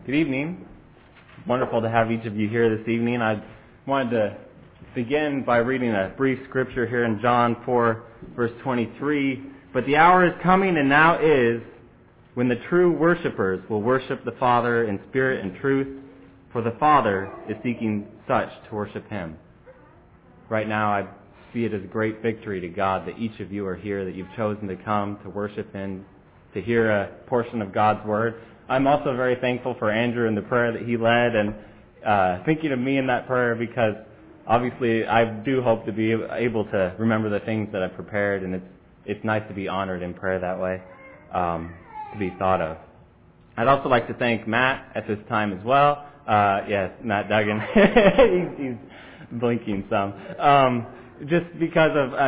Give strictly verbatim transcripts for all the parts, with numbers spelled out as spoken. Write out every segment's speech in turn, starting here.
Good evening. Wonderful to have each of you here this evening. I wanted to begin by reading a brief scripture here in John four, verse twenty-three. But the hour is coming, and now is, when the true worshipers will worship the Father in spirit and truth, for the Father is seeking such to worship Him. Right now, I see it as a great victory to God that each of you are here, that you've chosen to come to worship Him, to hear a portion of God's Word. I'm also very thankful for Andrew and the prayer that he led, and uh, thinking of me in that prayer, because obviously I do hope to be able to remember the things that I've prepared, and it's it's nice to be honored in prayer that way, um, to be thought of. I'd also like to thank Matt at this time as well. Uh, yes, Matt Duggan. he's, he's blinking some. Um, just because of... Uh,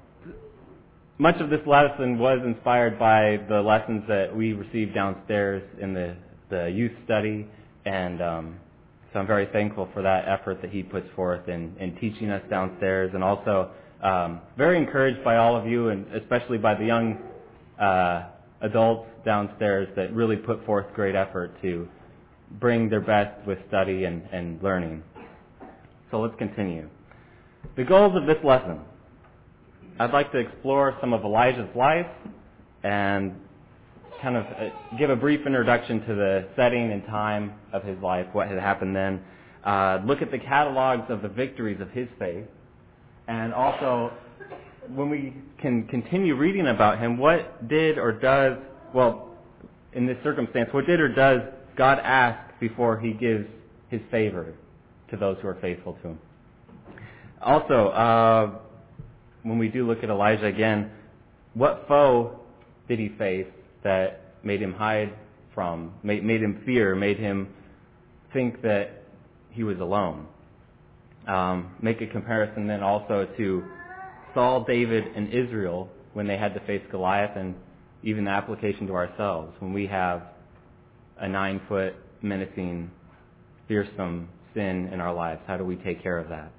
Much of this lesson was inspired by the lessons that we received downstairs in the, the youth study, and um, so I'm very thankful for that effort that he puts forth in, in teaching us downstairs, and also um, very encouraged by all of you, and especially by the young uh, adults downstairs that really put forth great effort to bring their best with study and, and learning. So let's continue. The goals of this lesson. I'd like to explore some of Elijah's life and kind of give a brief introduction to the setting and time of his life, what had happened then. Uh, look at the catalogs of the victories of his faith. And also, when we can continue reading about him, what did or does, well, in this circumstance, what did or does God ask before He gives His favor to those who are faithful to Him? Also, uh, when we do look at Elijah again, what foe did he face that made him hide from, made, made him fear, made him think that he was alone? Um, make a comparison then also to Saul, David, and Israel when they had to face Goliath, and even the application to ourselves when we have a nine-foot menacing, fearsome sin in our lives. How do we take care of that?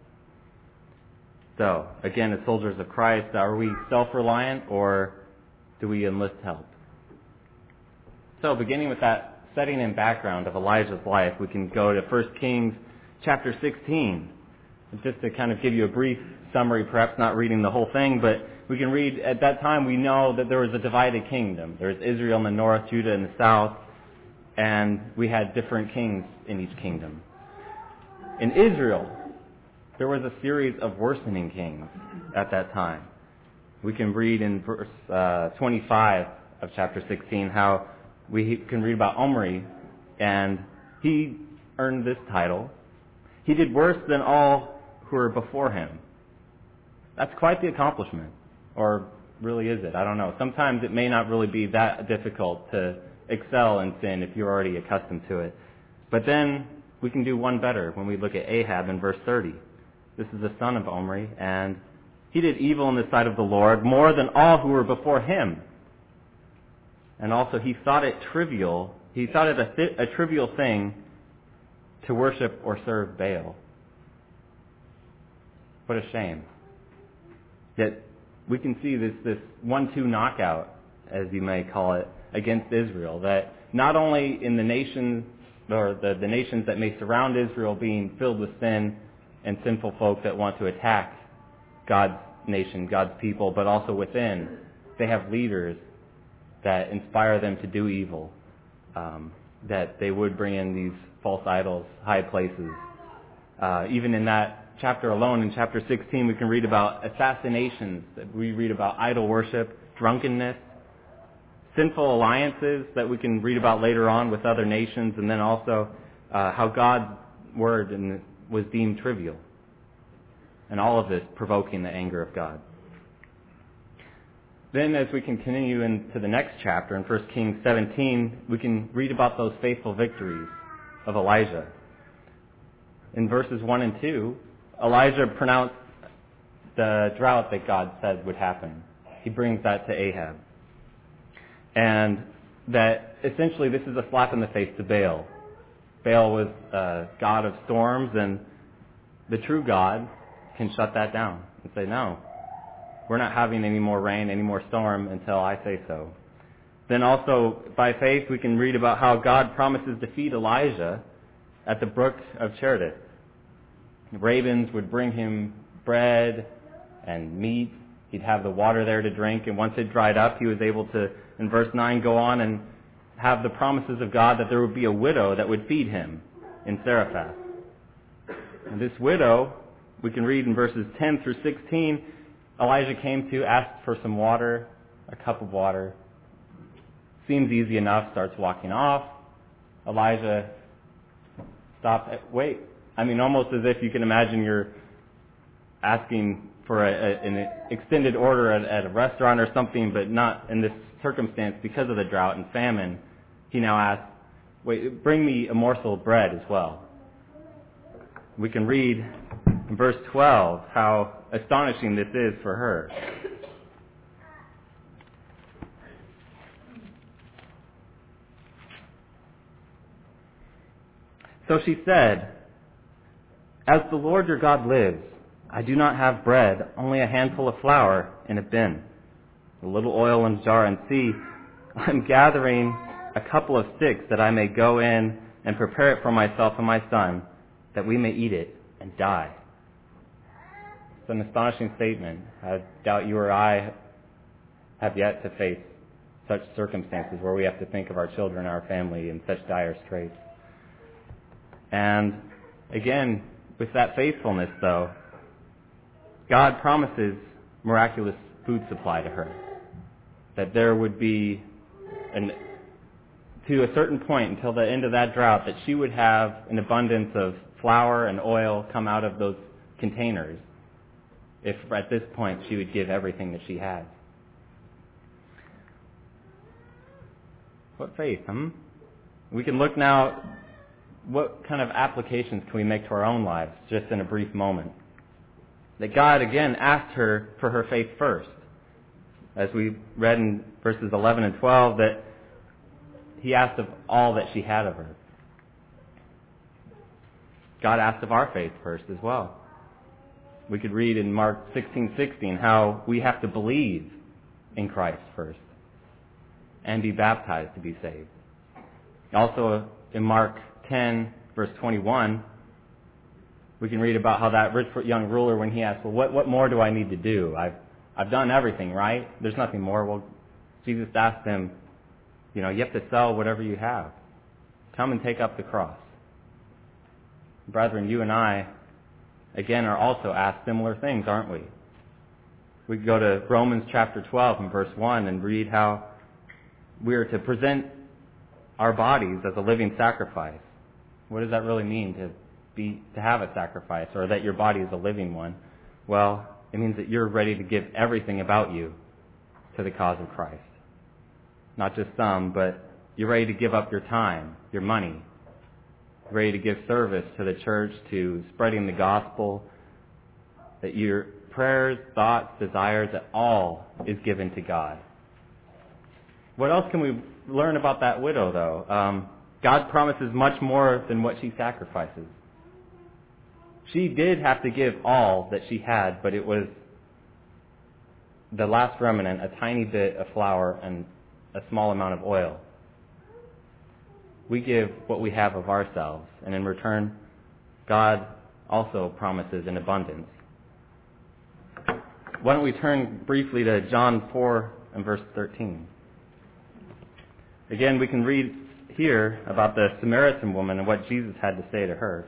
So, again, as soldiers of Christ, are we self-reliant, or do we enlist help? So, beginning with that setting and background of Elijah's life, we can go to First Kings chapter sixteen. Just to kind of give you a brief summary, perhaps not reading the whole thing, but we can read, at that time we know that there was a divided kingdom. There was Israel in the north, Judah in the south, and we had different kings in each kingdom. In Israel, there was a series of worsening kings at that time. We can read in verse uh, twenty-five of chapter sixteen how we can read about Omri, and he earned this title. He did worse than all who were before him. That's quite the accomplishment. Or really is it? I don't know. Sometimes it may not really be that difficult to excel in sin if you're already accustomed to it. But then we can do one better when we look at Ahab in verse thirty. This is the son of Omri, and he did evil in the sight of the Lord more than all who were before him. And also he thought it trivial, he thought it a, th- a trivial thing to worship or serve Baal. What a shame. Yet we can see this, this one two knockout, as you may call it, against Israel, that not only in the nations, or the, the nations that may surround Israel being filled with sin, and sinful folk that want to attack God's nation, God's people, but also within, they have leaders that inspire them to do evil, um, that they would bring in these false idols, high places. Uh, even in that chapter alone, in chapter sixteen, we can read about assassinations, we read about idol worship, drunkenness, sinful alliances that we can read about later on with other nations, and then also uh, how God's word in was deemed trivial. And all of this provoking the anger of God. Then as we continue into the next chapter, in First Kings seventeen, we can read about those faithful victories of Elijah. In verses one and two, Elijah pronounced the drought that God said would happen. He brings that to Ahab. And that essentially this is a slap in the face to Baal. Baal was a god of storms, and the true God can shut that down and say, no, we're not having any more rain, any more storm until I say so. Then also, by faith, we can read about how God promises to feed Elijah at the brook of Cherith. The ravens would bring him bread and meat. He'd have the water there to drink, and once it dried up, he was able to, in verse nine, go on and have the promises of God that there would be a widow that would feed him in Zarephath. And this widow, we can read in verses ten through sixteen, Elijah came to, asked for some water, a cup of water. Seems easy enough, starts walking off. Elijah stops. Wait, I mean, almost as if you can imagine you're asking for a, a, an extended order at, at a restaurant or something, but not in this circumstance because of the drought and famine. He now asks, wait, bring me a morsel of bread as well. We can read in verse twelve how astonishing this is for her. So she said, "As the Lord your God lives, I do not have bread, only a handful of flour in a bin, a little oil in a jar, and see, I'm gathering a couple of sticks that I may go in and prepare it for myself and my son, that we may eat it and die." It's an astonishing statement. I doubt you or I have yet to face such circumstances where we have to think of our children and our family in such dire straits. And again, with that faithfulness, though, God promises miraculous food supply to her. That there would be, an, to a certain point until the end of that drought, that she would have an abundance of flour and oil come out of those containers. If at this point she would give everything that she had. What faith, hmm? We can look now, what kind of applications can we make to our own lives, just in a brief moment? That God, again, asked her for her faith first. As we read in verses eleven and twelve, that He asked of all that she had of her. God asked of our faith first as well. We could read in Mark sixteen sixteen how we have to believe in Christ first and be baptized to be saved. Also in Mark ten, verse twenty-one, we can read about how that rich young ruler, when he asked, well, what, what more do I need to do? I've, I've done everything, right? There's nothing more. Well, Jesus asked him, you know, you have to sell whatever you have. Come and take up the cross. Brethren, you and I, again, are also asked similar things, aren't we? We could go to Romans chapter twelve and verse one and read how we are to present our bodies as a living sacrifice. What does that really mean, to be to have a sacrifice, or that your body is a living one? Well, it means that you're ready to give everything about you to the cause of Christ. Not just some, but you're ready to give up your time, your money, ready to give service to the church, to spreading the gospel, that your prayers, thoughts, desires, that all is given to God. What else can we learn about that widow, though? Um, God promises much more than what she sacrifices. She did have to give all that she had, but it was the last remnant, a tiny bit of flour and a small amount of oil. We give what we have of ourselves, and in return, God also promises an abundance. Why don't we turn briefly to John four and verse thirteen. Again, we can read here about the Samaritan woman and what Jesus had to say to her.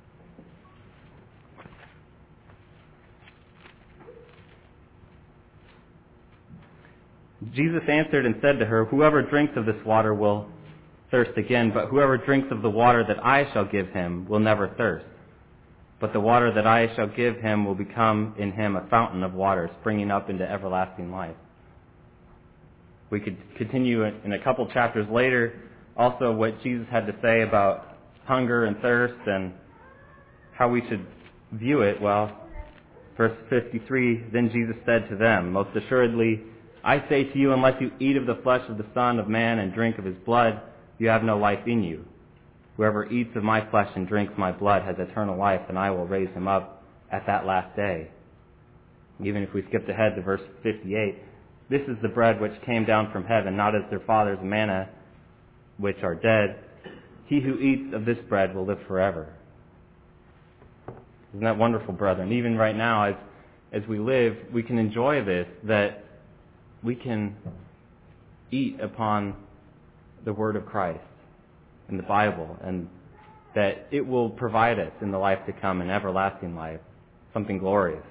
Jesus answered and said to her, "Whoever drinks of this water will thirst again, but whoever drinks of the water that I shall give him will never thirst. But the water that I shall give him will become in him a fountain of water, springing up into everlasting life." We could continue in a couple chapters later, also what Jesus had to say about hunger and thirst and how we should view it. Well, verse fifty-three, "Then Jesus said to them, 'Most assuredly, I say to you, unless you eat of the flesh of the Son of Man and drink of his blood, you have no life in you. Whoever eats of my flesh and drinks my blood has eternal life, and I will raise him up at that last day.'" Even if we skipped ahead to verse fifty-eight, This is the bread which came down from heaven, not as their fathers manna, which are dead. He who eats of this bread will live forever. Isn't that wonderful, brethren? Even right now, as as we live, we can enjoy this, that we can eat upon the Word of Christ in the Bible, and that it will provide us in the life to come, an everlasting life, something glorious.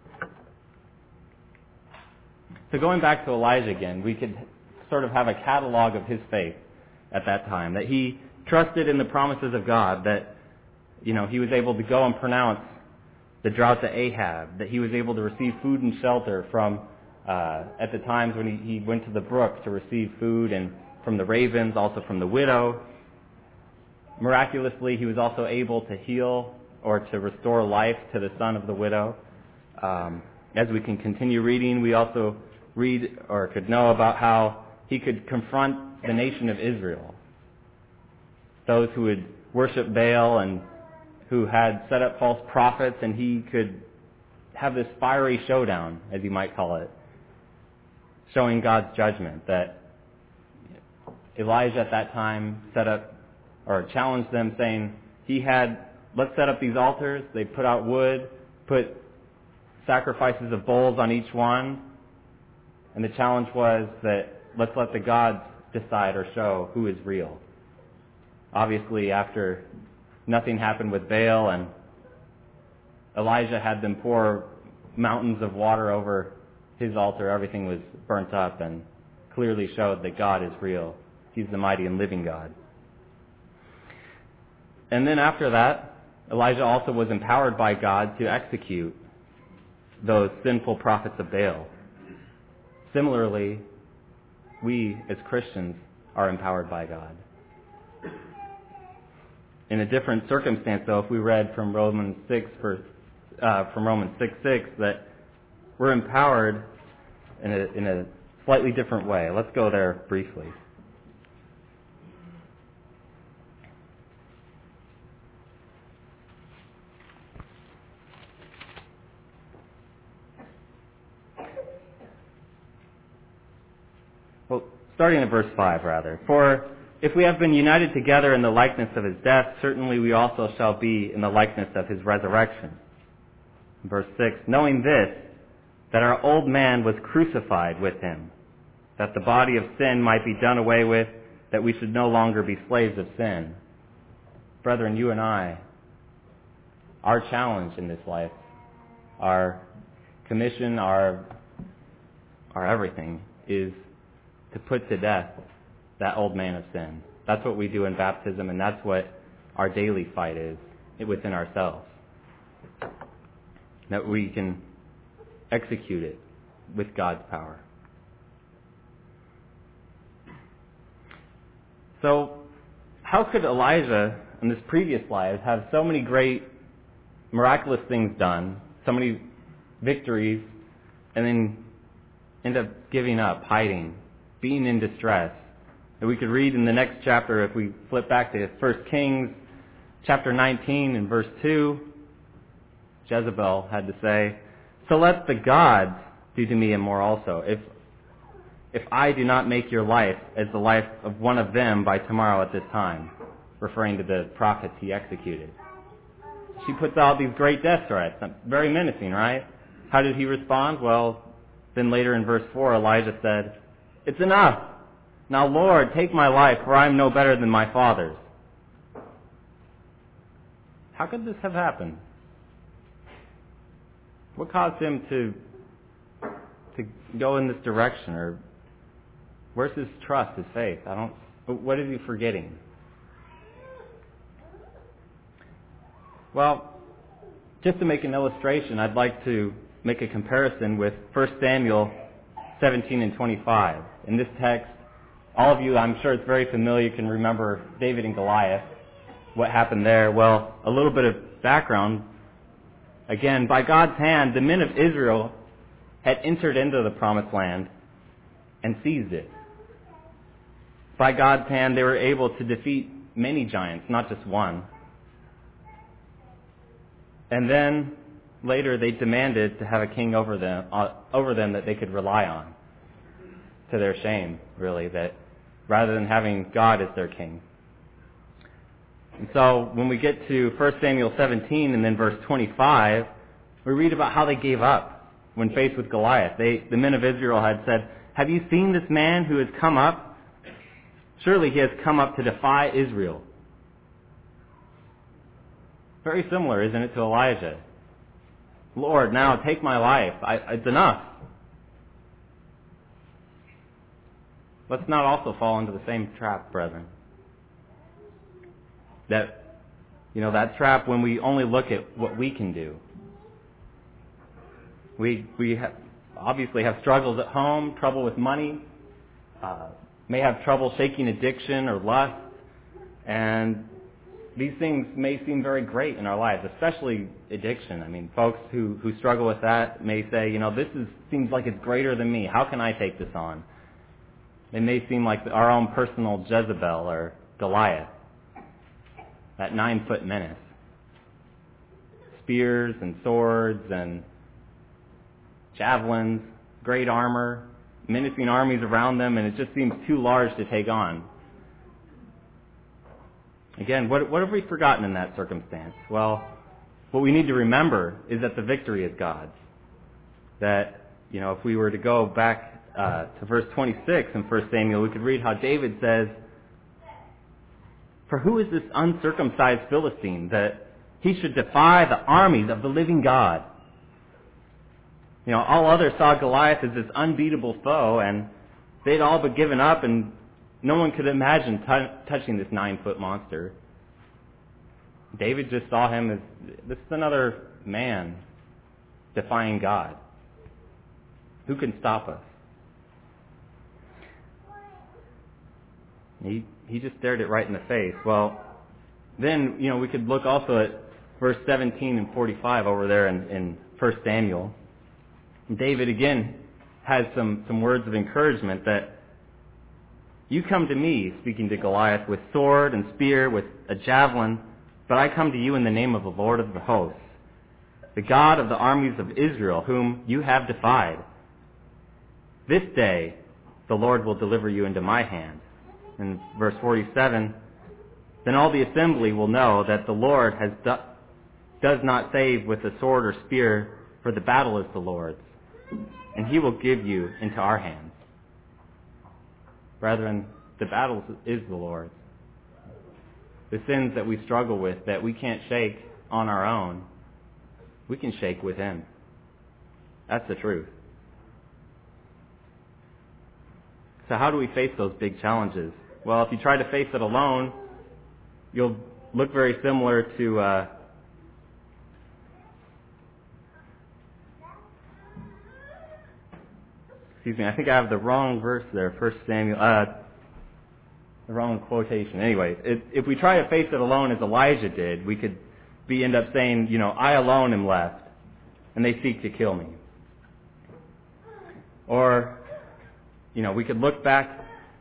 So going back to Elijah again, we could sort of have a catalog of his faith at that time, that he trusted in the promises of God, that, you know, he was able to go and pronounce the drought to Ahab, that he was able to receive food and shelter from, uh, at the times when he, he went to the brook to receive food, and from the ravens, also from the widow. Miraculously, he was also able to heal or to restore life to the son of the widow. Um, as we can continue reading, we also read or could know about how he could confront the nation of Israel, those who would worship Baal and who had set up false prophets, and he could have this fiery showdown, as you might call it, showing God's judgment, that Elijah at that time set up or challenged them, saying he had, let's set up these altars. They put out wood, put sacrifices of bulls on each one, and the challenge was that let's let the gods decide or show who is real. Obviously, after nothing happened with Baal, and Elijah had them pour mountains of water over his altar, everything was burnt up and clearly showed that God is real. He's the mighty and living God. And then after that, Elijah also was empowered by God to execute those sinful prophets of Baal. Similarly, we as Christians are empowered by God. In a different circumstance, though, if we read from Romans six, verse, uh, from Romans six six, that we're empowered in a, in a slightly different way. Let's go there briefly. Well, starting at verse five, rather. For if we have been united together in the likeness of his death, certainly we also shall be in the likeness of his resurrection. Verse six, knowing this, that our old man was crucified with him, that the body of sin might be done away with, that we should no longer be slaves of sin. Brethren, you and I, our challenge in this life, our commission, our, our everything, is to put to death that old man of sin. That's what we do in baptism, and that's what our daily fight is within ourselves. That we can execute it with God's power. So, how could Elijah in this previous life have so many great miraculous things done, so many victories, and then end up giving up, hiding, being in distress? And we could read in the next chapter, if we flip back to First Kings chapter nineteen and verse two, Jezebel had to say, so let the gods do to me and more also, if if I do not make your life as the life of one of them by tomorrow at this time, referring to the prophets he executed. She puts out these great death threats, very menacing, right? How did he respond? Well, then later in verse four, Elijah said, it's enough. Now, Lord, take my life, for I am no better than my fathers. How could this have happened? What caused him to to go in this direction? Or where's his trust, his faith? I don't. What is he forgetting? Well, just to make an illustration, I'd like to make a comparison with First Samuel seventeen and twenty-five. In this text, all of you, I'm sure it's very familiar, you can remember David and Goliath, what happened there. Well, a little bit of background. Again, by God's hand, the men of Israel had entered into the promised land and seized it. By God's hand, they were able to defeat many giants, not just one. And then later they demanded to have a king over them, uh, over them that they could rely on. to their shame, really, that rather than having God as their king. And so when we get to First Samuel seventeen and then verse twenty-five, we read about how they gave up when faced with Goliath. They, the men of Israel had said, "Have you seen this man who has come up? Surely he has come up to defy Israel." Very similar, isn't it, to Elijah? "Lord, now take my life. I, it's enough." Let's not also fall into the same trap, brethren. That, you know, that trap when we only look at what we can do. We we have, obviously have struggles at home, trouble with money, uh, may have trouble shaking addiction or lust, and these things may seem very great in our lives, especially addiction. I mean, folks who, who struggle with that may say, you know, this is seems like it's greater than me. How can I take this on? It may seem like our own personal Jezebel or Goliath, that nine-foot menace. Spears and swords and javelins, great armor, menacing armies around them, and it just seems too large to take on. Again, what, what have we forgotten in that circumstance? Well, what we need to remember is that the victory is God's. That, you know, if we were to go back uh, to verse twenty-six in First Samuel, we could read how David says, "For who is this uncircumcised Philistine that he should defy the armies of the living God?" You know, all others saw Goliath as this unbeatable foe, and they'd all but given up, and no one could imagine t- touching this nine-foot monster. David just saw him as, this is another man defying God. Who can stop us? He he just stared it right in the face. Well, then, you know, we could look also at verse seventeen and forty-five over there in, in First Samuel. David, again, has some, some words of encouragement that, "You come to me," speaking to Goliath, "with sword and spear, with a javelin, but I come to you in the name of the Lord of the hosts, the God of the armies of Israel, whom you have defied. This day the Lord will deliver you into my hand." In verse forty-seven, "Then all the assembly will know that the Lord has do, does not save with a sword or spear, for the battle is the Lord's, and he will give you into our hands." Brethren, the battle is the Lord's. The sins that we struggle with, that we can't shake on our own, we can shake with him. That's the truth. So how do we face those big challenges? Well, if you try to face it alone, you'll look very similar to uh, excuse me, I think I have the wrong verse there, First Samuel, uh, the wrong quotation. Anyway, if, if we try to face it alone as Elijah did, we could be end up saying, you know, "I alone am left, and they seek to kill me." Or, you know, we could look back,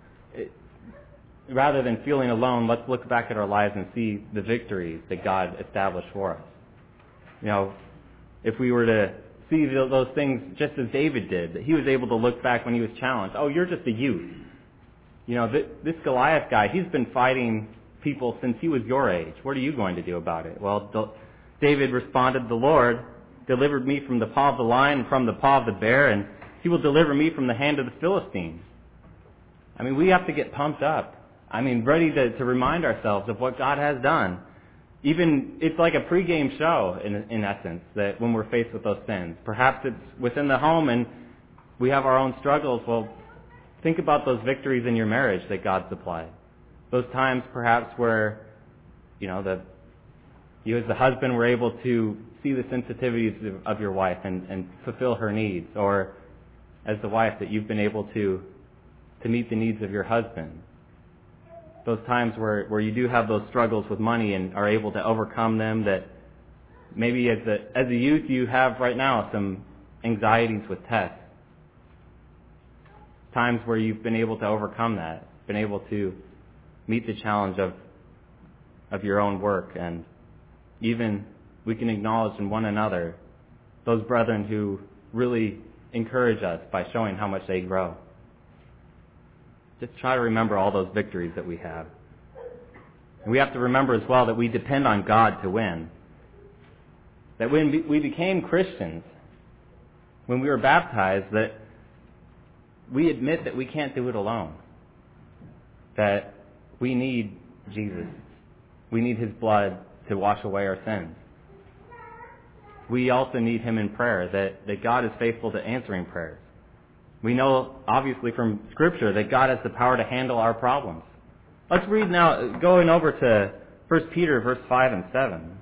rather than feeling alone, let's look back at our lives and see the victories that God established for us. You know, if we were to see those things just as David did, that he was able to look back when he was challenged. Oh, you're just a youth. You know, this, this Goliath guy, he's been fighting people since he was your age. What are you going to do about it? Well, David responded, "The Lord delivered me from the paw of the lion and from the paw of the bear, and he will deliver me from the hand of the Philistines." I mean, we have to get pumped up. I mean, ready to, to remind ourselves of what God has done. Even, it's like a pregame show, in, in essence, that when we're faced with those sins. Perhaps it's within the home and we have our own struggles. Well, think about those victories in your marriage that God supplied. Those times, perhaps, where, you know, the you as the husband were able to see the sensitivities of, of your wife and, and fulfill her needs. Or as the wife, that you've been able to, to meet the needs of your husband. Those times where, where you do have those struggles with money and are able to overcome them, that maybe as a, as a youth you have right now some anxieties with tests. Times where you've been able to overcome that, been able to meet the challenge of of your own work, and even we can acknowledge in one another those brethren who really encourage us by showing how much they grow. just try to remember all those victories that we have. And we have to remember as well that we depend on God to win. That when we became Christians, when we were baptized, that we admit that we can't do it alone. That we need Jesus. We need His blood to wash away our sins. We also need Him in prayer, that, that God is faithful to answering prayers. We know, obviously, from Scripture that God has the power to handle our problems. Let's read now, going over to First Peter, verse five and seven.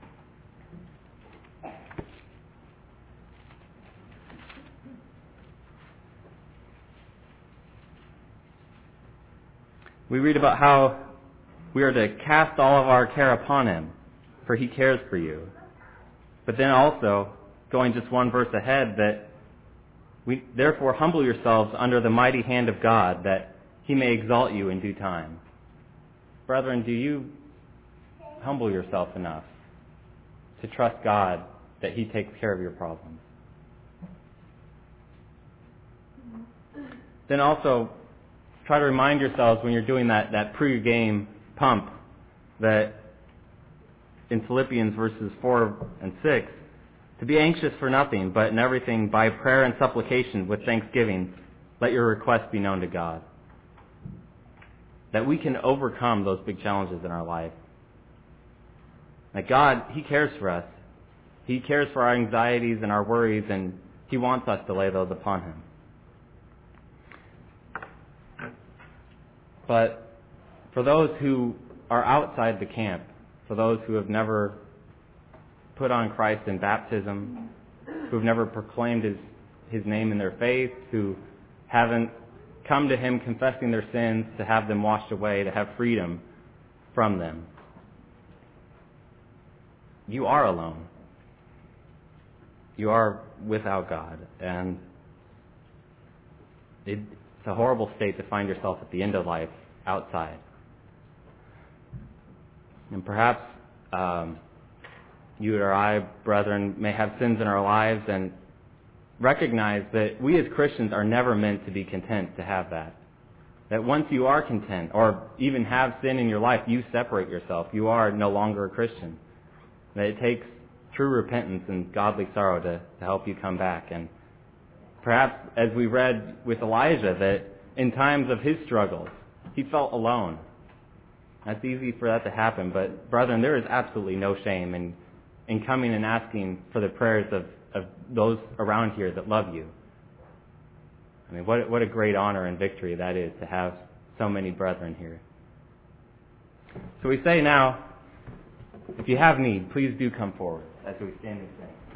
We read about how we are to cast all of our care upon Him, for He cares for you. But then also, going just one verse ahead, that we therefore humble yourselves under the mighty hand of God, that He may exalt you in due time. Brethren, do you humble yourself enough to trust God that He takes care of your problems? Then also, try to remind yourselves when you're doing that, that pre-game pump that in Philippians verses four and six, to be anxious for nothing, but in everything by prayer and supplication with thanksgiving, let your requests be known to God. That we can overcome those big challenges in our life. That God, He cares for us. He cares for our anxieties and our worries, and He wants us to lay those upon Him. But for those who are outside the camp, for those who have never put on Christ in baptism, who have never proclaimed His, His name in their faith, who haven't come to Him confessing their sins to have them washed away, to have freedom from them, you are alone. You are without God. And it's a horrible state to find yourself at the end of life outside. And perhaps um, you or I, brethren, may have sins in our lives and recognize that we as Christians are never meant to be content to have that. That once you are content or even have sin in your life, you separate yourself. You are no longer a Christian. That it takes true repentance and godly sorrow to, to help you come back. And perhaps, as we read with Elijah, that in times of his struggles, he felt alone. That's easy for that to happen, but brethren, there is absolutely no shame in, in coming and asking for the prayers of, of those around here that love you. I mean, what, what a great honor and victory that is to have so many brethren here. So we say now, if you have need, please do come forward as we stand and sing.